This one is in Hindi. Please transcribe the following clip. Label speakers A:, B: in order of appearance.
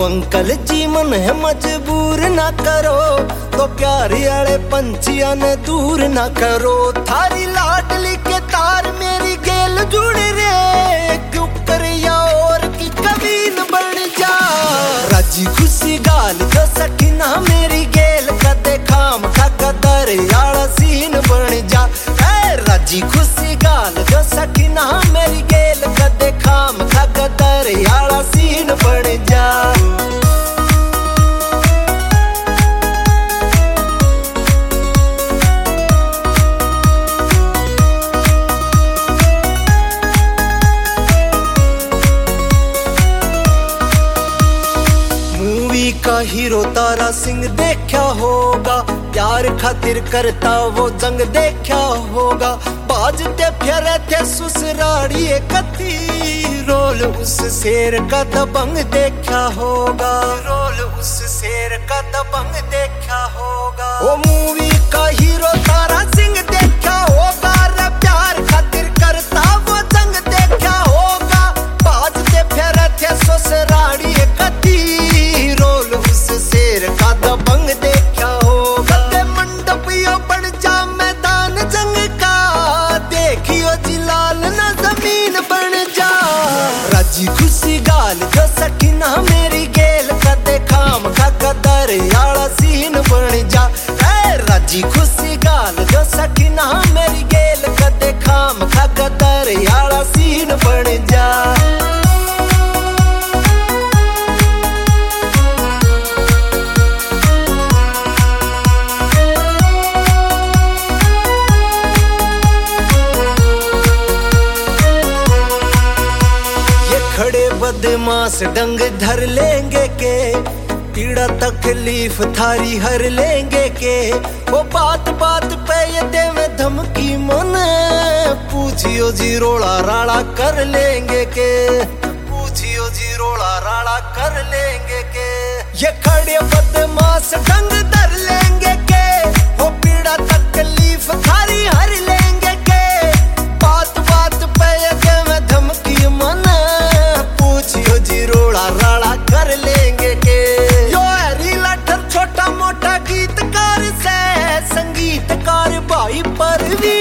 A: अंकल जी मन है मजबूर ना करो, तो प्यार आले पंछियां ने दूर ना करो। थारी लाडली के तार मेरी गेल जुड़ रे, क्यों कर या और की कबीन बन जा। राजी खुशी गाल जो सखीना मेरी गेल कदे खाम खा कदर याला सीन बन जा। राजी खुशी गाल जो सखीना मेरी गेल कदे खाम खा कदर याला सीन बन जा। का हीरो तारा सिंह देखा होगा, प्यार खातिर करता वो जंग देखा होगा। बाजते फिरे थे ससुराड़ी कथी, रोल उस शेर का दबंग देखा होगा, रोल उस शेर का दबंग देखा होगा। वो मूवी का हीरो तारा सिंह देखा होगा, रे प्यार खातिर करता वो जंग देखा होगा। बाजते फिरे थे ससुराड़ी कथी, शेर का दबंग देखा होगा। मंडपियों बन जा मैदान जंग का, देखियो जिलाल ना जमीन बन जा। राजी खुशी गाल जो सखीना मेरी गेल कदे खाम खा कदर याला सीन बन जा। राजी खुशी गाल जो सखीना मेरी गेल कदे खाम खा कदर याला सीन बन जा। खड़े बदमाश डंग धर लेंगे के, पीड़ा तकलीफ थारी हर लेंगे के। वो बात बात पे ये देवे धमकी मन, पूछियो जी रोड़ा राड़ा कर लेंगे के, पूछियो जी रोड़ा राड़ा कर लेंगे के। ये खड़े बदमाश डंग धर लेंगे के, वो पीड़ा तकलीफ थारी हर लेंगे के। बात बात पे ये देवे धमकी मन, रोड़ा राड़ा कर लेंगे के। यो हरी लठर छोटा मोटा गीतकार से संगीतकार भाई परवीन